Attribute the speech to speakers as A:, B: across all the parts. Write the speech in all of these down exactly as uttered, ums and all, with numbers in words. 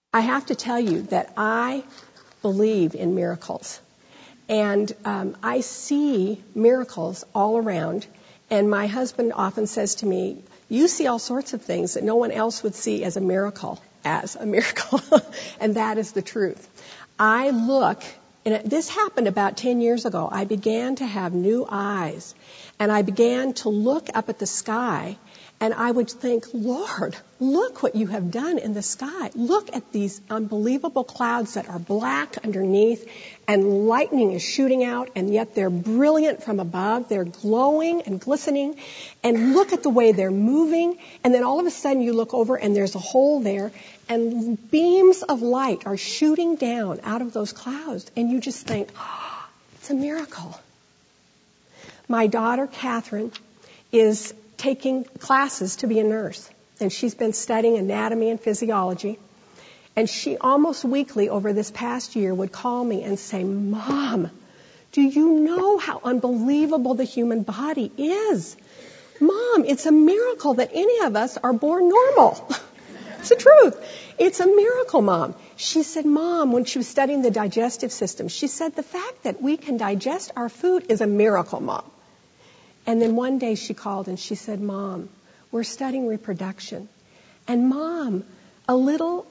A: I have to tell you that I believe in miracles. And um, I see miracles all around. And my husband often says to me, you see all sorts of things that no one else would see as a miracle, as a miracle. And that is the truth. I look, and this happened about ten years ago. I began to have new eyes. And I began to look up at the sky. And I would think, Lord, look what you have done in the sky. Look at these unbelievable clouds that are black underneath, and lightning is shooting out, and yet they're brilliant from above. They're glowing and glistening. And look at the way they're moving. And then all of a sudden you look over and there's a hole there, and beams of light are shooting down out of those clouds. And you just think, oh, it's a miracle. My daughter, Catherine, is taking classes to be a nurse, and she's been studying anatomy and physiology. And she almost weekly over this past year would call me and say, Mom, do you know how unbelievable the human body is? Mom, it's a miracle that any of us are born normal. It's the truth. It's a miracle, Mom. She said, Mom, when she was studying the digestive system, she said, the fact that we can digest our food is a miracle, Mom. And then one day she called and she said, Mom, we're studying reproduction. And Mom, a little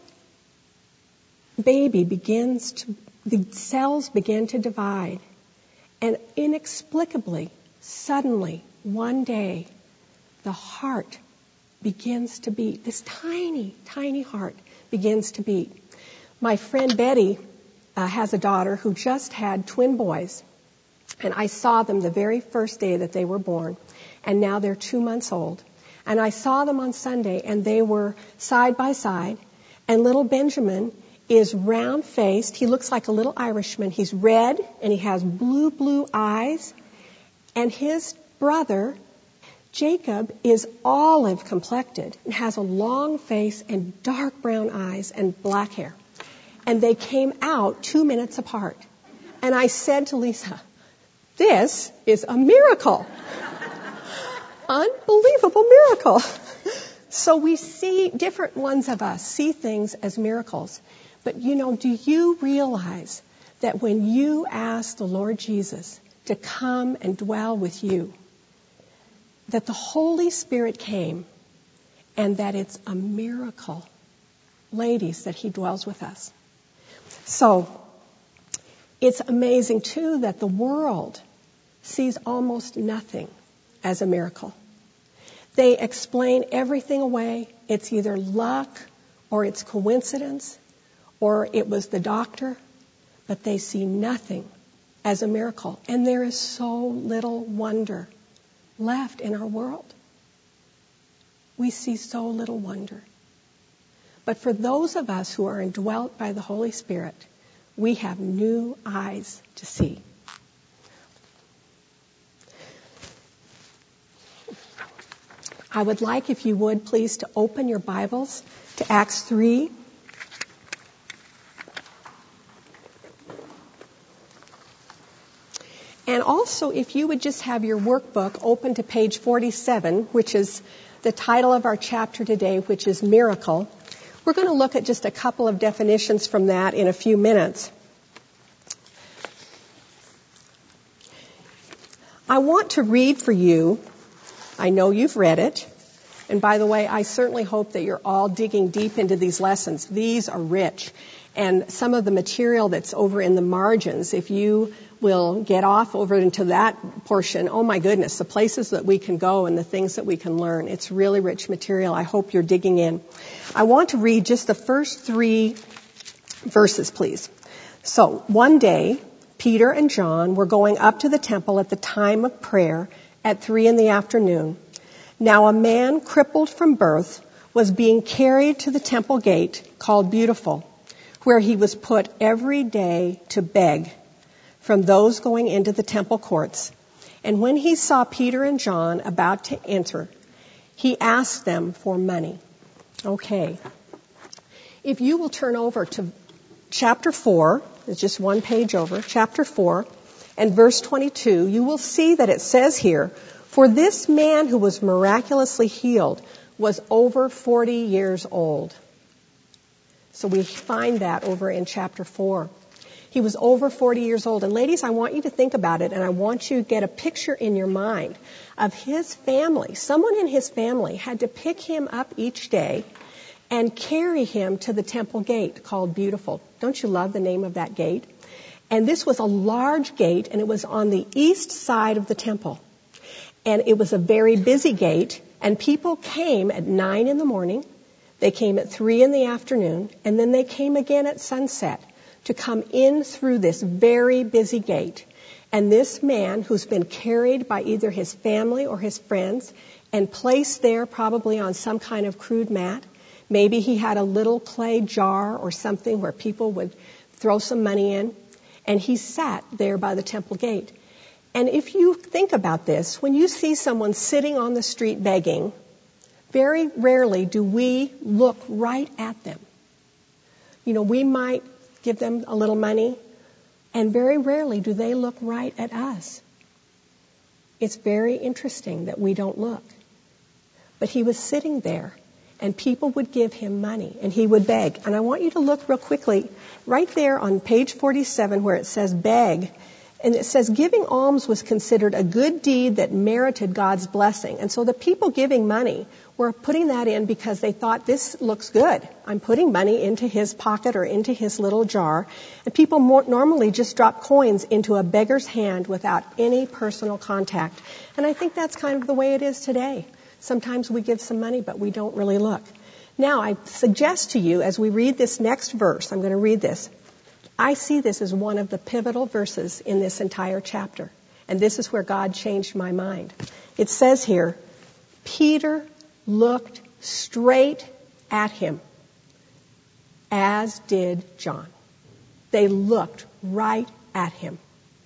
A: baby begins to, the cells begin to divide. And inexplicably, suddenly, one day, the heart begins to beat. This tiny, tiny heart begins to beat. My friend Betty uh, has a daughter who just had twin boys. And I saw them the very first day that they were born. And now they're two months old. And I saw them on Sunday, and they were side by side. And little Benjamin is round-faced. He looks like a little Irishman. He's red, and he has blue, blue eyes. And his brother, Jacob, is olive-complected and has a long face and dark brown eyes and black hair. And they came out two minutes apart. And I said to Lisa, this is a miracle. Unbelievable miracle. So we see, different ones of us see things as miracles. But you know, do you realize that when you ask the Lord Jesus to come and dwell with you, that the Holy Spirit came, and that it's a miracle, ladies, that He dwells with us. So it's amazing, too, that the world sees almost nothing as a miracle. They explain everything away. It's either luck, or it's coincidence, or it was the doctor, but they see nothing as a miracle. And there is so little wonder left in our world. We see so little wonder. But for those of us who are indwelt by the Holy Spirit, we have new eyes to see. I would like, if you would, please, to open your Bibles to Acts three. And also, if you would just have your workbook open to page forty-seven, which is the title of our chapter today, which is Miracle. We're going to look at just a couple of definitions from that in a few minutes. I want to read for you. I know you've read it. And by the way, I certainly hope that you're all digging deep into these lessons. These are rich. And some of the material that's over in the margins, if you will get off over into that portion, oh my goodness, the places that we can go and the things that we can learn. It's really rich material. I hope you're digging in. I want to read just the first three verses, please. So, one day, Peter and John were going up to the temple at the time of prayer at three in the afternoon. Now a man crippled from birth was being carried to the temple gate called Beautiful, where he was put every day to beg from those going into the temple courts. And when he saw Peter and John about to enter, he asked them for money. Okay. If you will turn over to chapter four, it's just one page over, chapter four, and verse twenty-two, you will see that it says here, for this man who was miraculously healed was over forty years old. So we find that over in chapter four. He was over forty years old. And ladies, I want you to think about it, and I want you to get a picture in your mind of his family. Someone in his family had to pick him up each day and carry him to the temple gate called Beautiful. Don't you love the name of that gate? And this was a large gate, and it was on the east side of the temple. And it was a very busy gate, and people came at nine in the morning, they came at three in the afternoon, and then they came again at sunset to come in through this very busy gate. And this man, who's been carried by either his family or his friends and placed there probably on some kind of crude mat, maybe he had a little clay jar or something where people would throw some money in, and he sat there by the temple gate. And if you think about this, when you see someone sitting on the street begging, very rarely do we look right at them. You know, we might give them a little money, and very rarely do they look right at us. It's very interesting that we don't look. But he was sitting there, and people would give him money, and he would beg. And I want you to look real quickly, right there on page forty-seven where it says beg, and it says giving alms was considered a good deed that merited God's blessing. And so the people giving money were putting that in because they thought, this looks good. I'm putting money into his pocket or into his little jar. And people more normally just drop coins into a beggar's hand without any personal contact. And I think that's kind of the way it is today. Sometimes we give some money, but we don't really look. Now, I suggest to you, as we read this next verse, I'm going to read this. I see this as one of the pivotal verses in this entire chapter. And this is where God changed my mind. It says here, Peter looked straight at him, as did John. They looked right at him.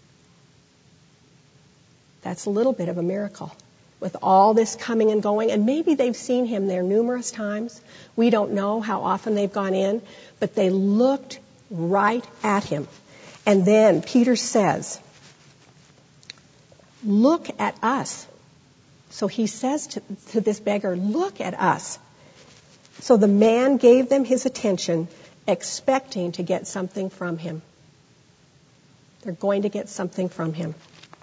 A: That's a little bit of a miracle. With all this coming and going, and maybe they've seen him there numerous times. We don't know how often they've gone in, but they looked right at him. And then Peter says, look at us. So he says to, to this beggar, look at us. So the man gave them his attention, expecting to get something from him. They're going to get something from him.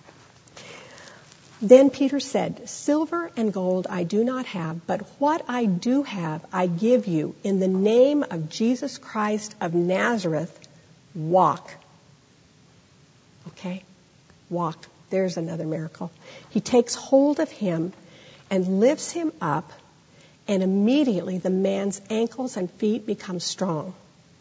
A: Then Peter said, silver and gold I do not have, but what I do have I give you. In the name of Jesus Christ of Nazareth, walk. Okay? Walk. There's another miracle. He takes hold of him and lifts him up, and immediately the man's ankles and feet become strong.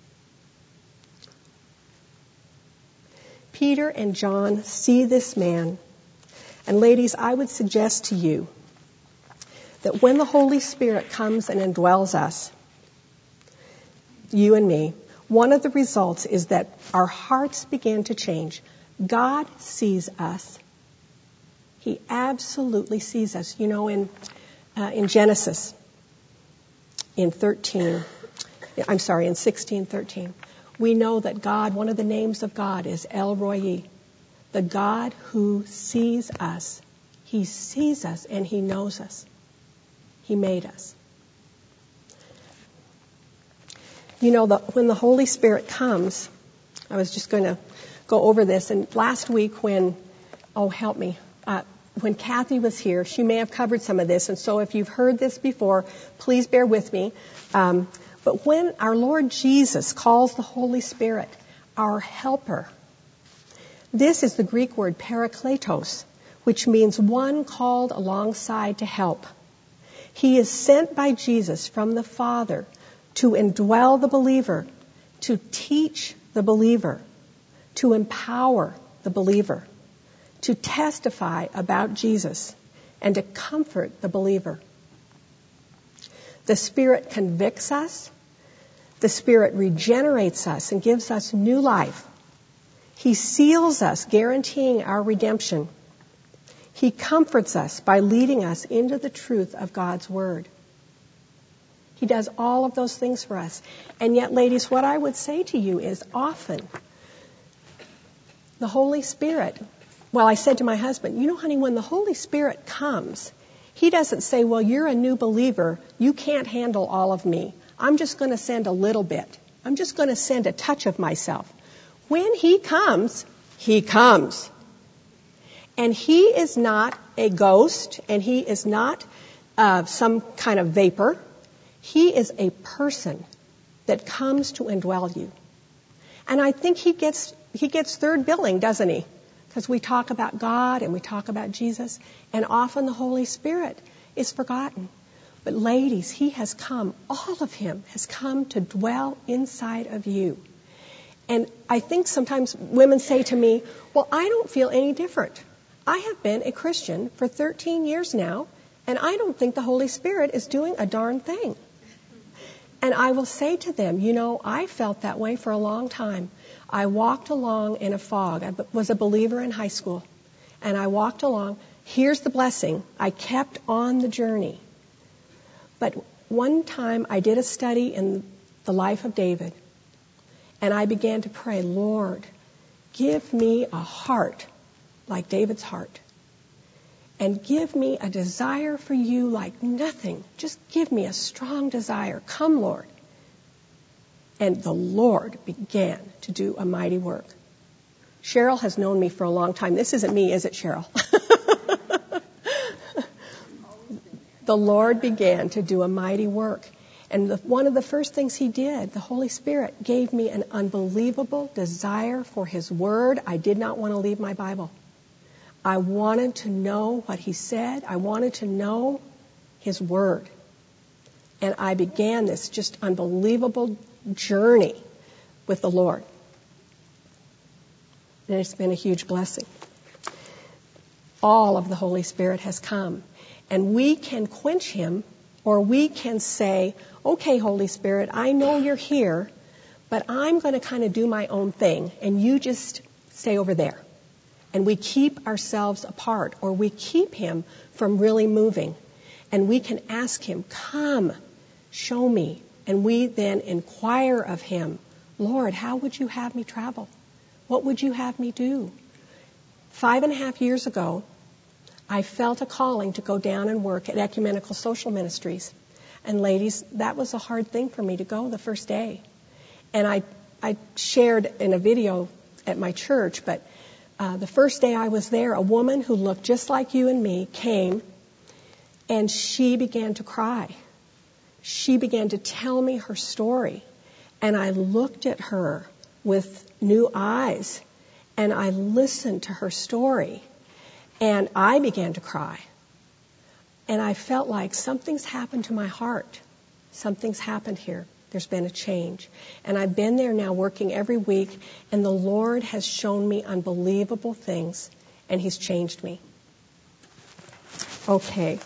A: Peter and John see this man. And ladies, I would suggest to you that when the Holy Spirit comes and indwells us, you and me, one of the results is that our hearts begin to change. God sees us. He absolutely sees us. You know, in uh, in Genesis, in thirteen, I'm sorry, in sixteen thirteen, we know that God, one of the names of God is El Roi, the God who sees us. He sees us and he knows us. He made us. You know, the, when the Holy Spirit comes, I was just going to go over this. And last week when, oh, help me, uh, when Kathy was here, she may have covered some of this. And so if you've heard this before, please bear with me. Um, but when our Lord Jesus calls the Holy Spirit our helper, this is the Greek word parakletos, which means one called alongside to help. He is sent by Jesus from the Father to indwell the believer, to teach the believer, to empower the believer, to testify about Jesus, and to comfort the believer. The Spirit convicts us. The Spirit regenerates us and gives us new life. He seals us, guaranteeing our redemption. He comforts us by leading us into the truth of God's Word. He does all of those things for us. And yet, ladies, what I would say to you is often the Holy Spirit, well, I said to my husband, you know, honey, when the Holy Spirit comes, He doesn't say, well, you're a new believer. You can't handle all of me. I'm just going to send a little bit. I'm just going to send a touch of myself. When he comes, he comes. And he is not a ghost, and he is not uh, some kind of vapor. He is a person that comes to indwell you. And I think he gets he gets third billing, doesn't he? Because we talk about God and we talk about Jesus, and often the Holy Spirit is forgotten. But ladies, he has come, all of him has come to dwell inside of you. And I think sometimes women say to me, well, I don't feel any different. I have been a Christian for thirteen years now, and I don't think the Holy Spirit is doing a darn thing. And I will say to them, you know, I felt that way for a long time. I walked along in a fog. I was a believer in high school. And I walked along. Here's the blessing. I kept on the journey. But one time I did a study in the life of David. And I began to pray, Lord, give me a heart like David's heart. And give me a desire for you like nothing. Just give me a strong desire. Come, Lord. And the Lord began to do a mighty work. Cheryl has known me for a long time. This isn't me, is it, Cheryl? The Lord began to do a mighty work. And the, one of the first things he did, the Holy Spirit gave me an unbelievable desire for his word. I did not want to leave my Bible. I wanted to know what he said. I wanted to know his word. And I began this just unbelievable journey with the Lord. And it's been a huge blessing. All of the Holy Spirit has come. And we can quench him, or we can say, okay, Holy Spirit, I know you're here, but I'm going to kind of do my own thing, and you just stay over there. And we keep ourselves apart, or we keep him from really moving. And we can ask him, come, show me. And we then inquire of him, Lord, how would you have me travel? What would you have me do? Five and a half years ago, I felt a calling to go down and work at Ecumenical Social Ministries. And ladies, that was a hard thing for me to go the first day. And I, I shared in a video at my church, but uh, the first day I was there, a woman who looked just like you and me came, and she began to cry. She began to tell me her story. And I looked at her with new eyes, and I listened to her story. And I began to cry. And I felt like something's happened to my heart. Something's happened here. There's been a change. And I've been there now working every week, and the Lord has shown me unbelievable things, and he's changed me. Okay.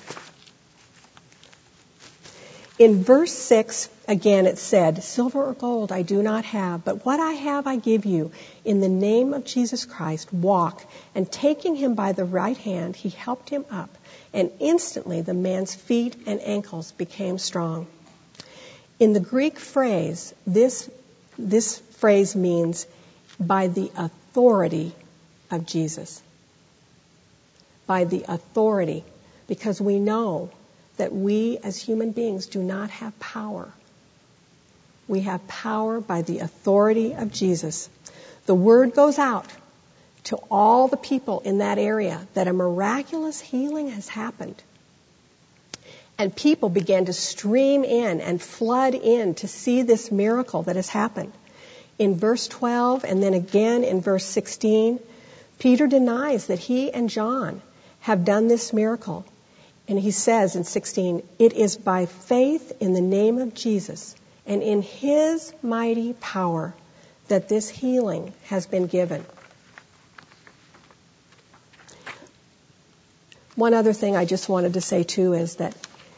A: In verse six, again it said, silver or gold I do not have, but what I have I give you. In the name of Jesus Christ, walk. And taking him by the right hand, he helped him up. And instantly the man's feet and ankles became strong. In the Greek phrase, this, this phrase means by the authority of Jesus. By the authority. Because we know that we as human beings do not have power. We have power by the authority of Jesus. The word goes out to all the people in that area that a miraculous healing has happened. And people began to stream in and flood in to see this miracle that has happened. In verse twelve and then again in verse sixteen, Peter denies that he and John have done this miracle. And he says in sixteen, it is by faith in the name of Jesus and in his mighty power that this healing has been given. One other thing I just wanted to say too is that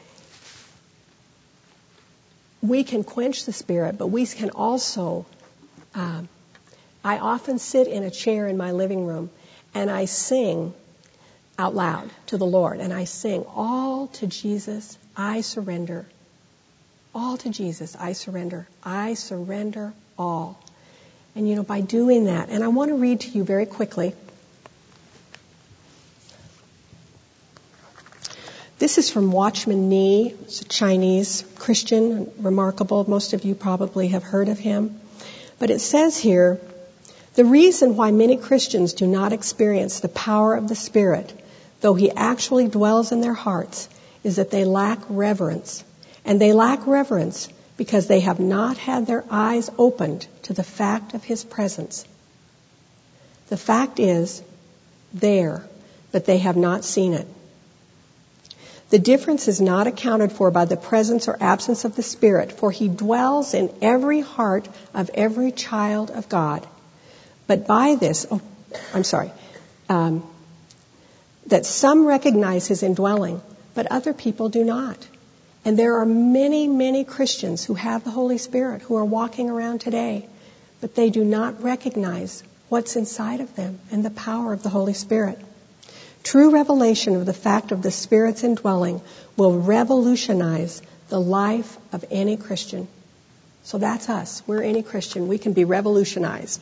A: we can quench the Spirit, but we can also, um, I often sit in a chair in my living room and I sing out loud to the Lord. And I sing, all to Jesus I surrender. All to Jesus I surrender. I surrender all. And you know, by doing that, and I want to read to you very quickly. This is from Watchman Nee. It's a Chinese Christian, remarkable. Most of you probably have heard of him. But it says here, the reason why many Christians do not experience the power of the Spirit, though He actually dwells in their hearts, is that they lack reverence. And they lack reverence because they have not had their eyes opened to the fact of His presence. The fact is there, but they have not seen it. The difference is not accounted for by the presence or absence of the Spirit, for He dwells in every heart of every child of God. But by this, oh, I'm sorry, um, that some recognize His indwelling, but other people do not. And there are many, many Christians who have the Holy Spirit, who are walking around today, but they do not recognize what's inside of them and the power of the Holy Spirit. True revelation of the fact of the Spirit's indwelling will revolutionize the life of any Christian. So that's us. We're any Christian. We can be revolutionized.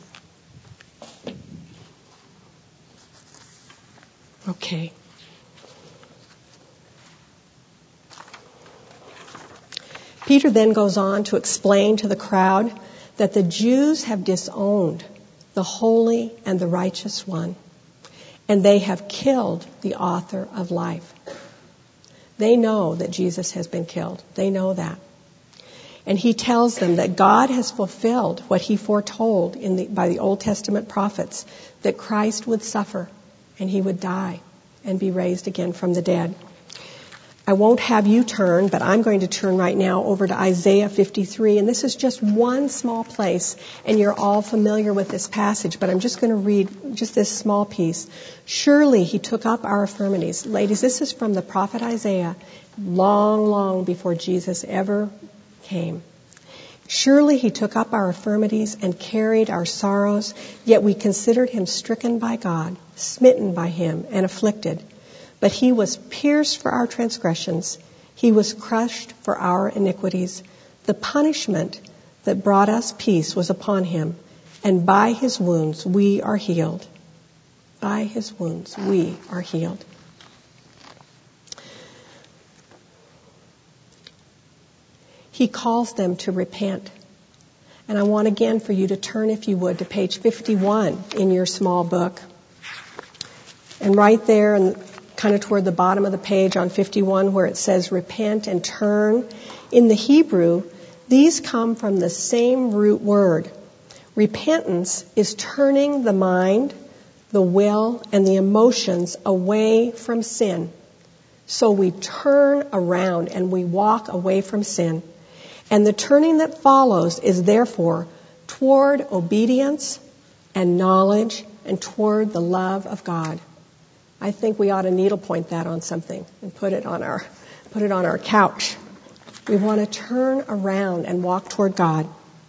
A: Okay. Peter then goes on to explain to the crowd that the Jews have disowned the holy and the righteous one, and they have killed the author of life. They know that Jesus has been killed. They know that. And he tells them that God has fulfilled what He foretold in the, by the Old Testament prophets, that Christ would suffer and He would die and be raised again from the dead. I won't have you turn, but I'm going to turn right now over to Isaiah fifty-three. And this is just one small place, and you're all familiar with this passage, but I'm just going to read just this small piece. Surely He took up our infirmities. Ladies, this is from the prophet Isaiah, long, long before Jesus ever came. Surely He took up our infirmities and carried our sorrows, yet we considered Him stricken by God, smitten by Him, and afflicted. But He was pierced for our transgressions. He was crushed for our iniquities. The punishment that brought us peace was upon Him, and by His wounds we are healed. By His wounds we are healed. He calls them to repent. And I want again for you to turn, if you would, to page fifty-one in your small book. And right there, and kind of toward the bottom of the page on fifty-one, where it says repent and turn, in the Hebrew, these come from the same root word. Repentance is turning the mind, the will, and the emotions away from sin. So we turn around and we walk away from sin. And the turning that follows is therefore toward obedience and knowledge and toward the love of God. I think we ought to needlepoint that on something and put it on our put it on our couch. We want to turn around and walk toward God.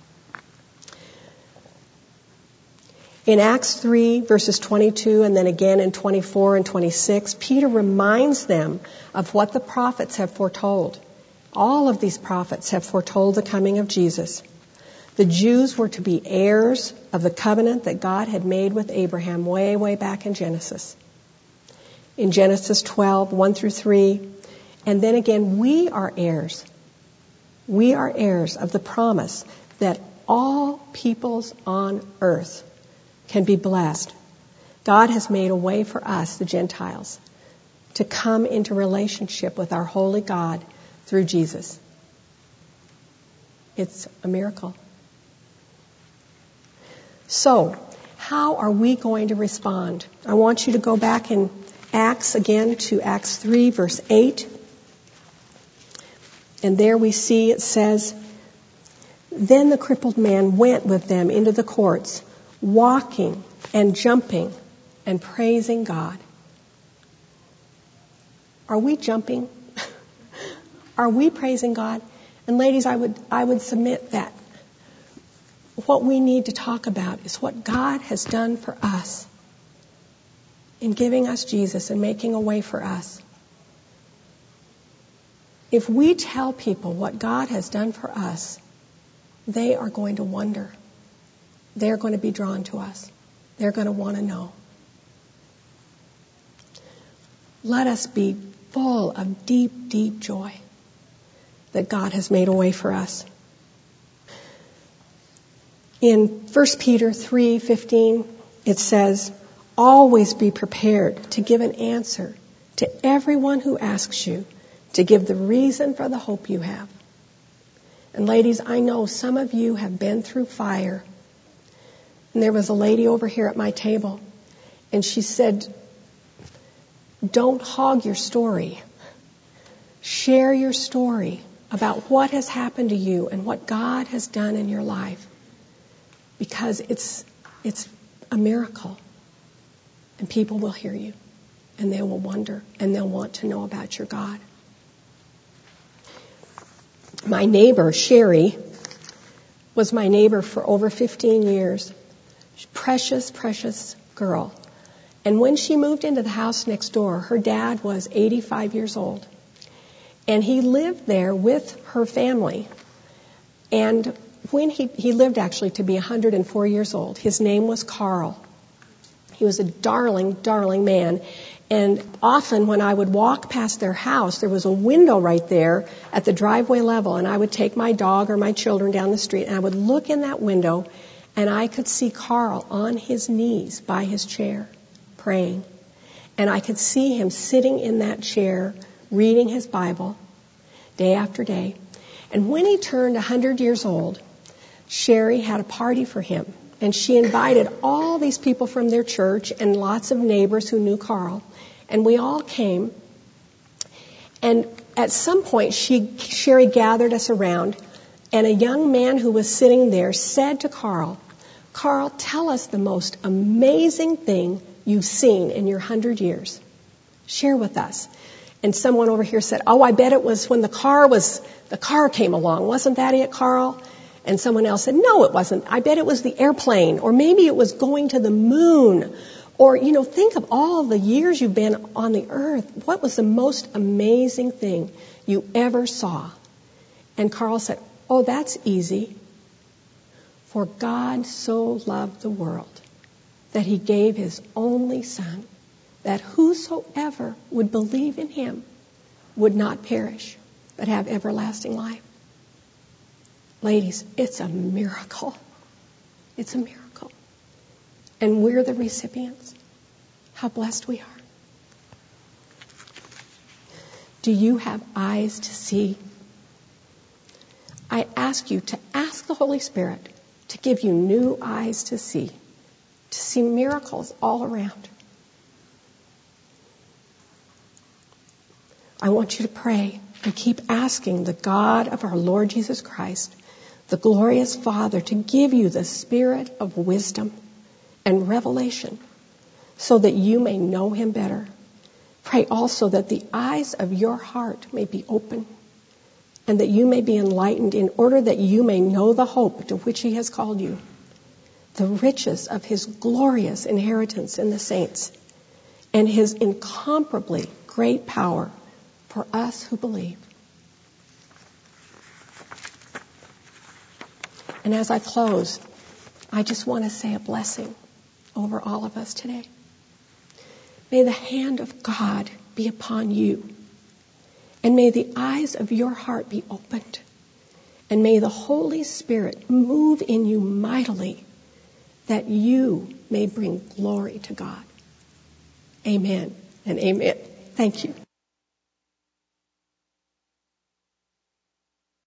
A: In Acts three, verses twenty-two, and then again in twenty-four and twenty-six, Peter reminds them of what the prophets have foretold. All of these prophets have foretold the coming of Jesus. The Jews were to be heirs of the covenant that God had made with Abraham way, way back in Genesis. In Genesis twelve, one through three. And then again, we are heirs. We are heirs of the promise that all peoples on earth can be blessed. God has made a way for us, the Gentiles, to come into relationship with our holy God through Jesus. It's a miracle. So, how are we going to respond? I want you to go back in Acts again to Acts three, verse eight. And there we see it says, then the crippled man went with them into the courts, walking and jumping and praising God. Are we jumping? Are we praising God? And ladies, I would I would submit that what we need to talk about is what God has done for us in giving us Jesus and making a way for us. If we tell people what God has done for us, they are going to wonder. They're going to be drawn to us. They're going to want to know. Let us be full of deep, deep joy that God has made a way for us. In First Peter three fifteen, it says, always be prepared to give an answer to everyone who asks you, to give the reason for the hope you have. And ladies, I know some of you have been through fire. And there was a lady over here at my table, and she said, don't hog your story. Share your story about what has happened to you and what God has done in your life. Because it's it's a miracle. And people will hear you. And they will wonder. And they'll want to know about your God. My neighbor, Sherry, was my neighbor for over fifteen years. Precious, precious girl. And when she moved into the house next door, her dad was eighty-five years old. And he lived there with her family. And when he, he lived actually to be one hundred four years old. His name was Carl. He was a darling, darling man. And often when I would walk past their house, there was a window right there at the driveway level, and I would take my dog or my children down the street, and I would look in that window, and I could see Carl on his knees by his chair, praying. And I could see him sitting in that chair, reading his Bible, day after day. And when he turned one hundred years old, Sherry had a party for him. And she invited all these people from their church and lots of neighbors who knew Carl. And we all came. And at some point, she, Sherry gathered us around. And a young man who was sitting there said to Carl, Carl, tell us the most amazing thing you've seen in your hundred years. Share with us. And someone over here said, oh, I bet it was when the car was, the car came along. Wasn't that it, Carl? And someone else said, no, it wasn't. I bet it was the airplane, or maybe it was going to the moon. Or, you know, think of all the years you've been on the earth. What was the most amazing thing you ever saw? And Carl said, oh, that's easy. For God so loved the world that he gave his only son, that whosoever would believe in him would not perish, but have everlasting life. Ladies, it's a miracle. It's a miracle. And we're the recipients. How blessed we are. Do you have eyes to see? I ask you to ask the Holy Spirit to give you new eyes to see, to see miracles all around. I want you to pray and keep asking the God of our Lord Jesus Christ, the glorious Father, to give you the spirit of wisdom and revelation so that you may know him better. Pray also that the eyes of your heart may be open and that you may be enlightened in order that you may know the hope to which he has called you, the riches of his glorious inheritance in the saints, and his incomparably great power for us who believe. And as I close, I just want to say a blessing over all of us today. May the hand of God be upon you. And may the eyes of your heart be opened. And may the Holy Spirit move in you mightily that you may bring glory to God. Amen and amen. Thank you.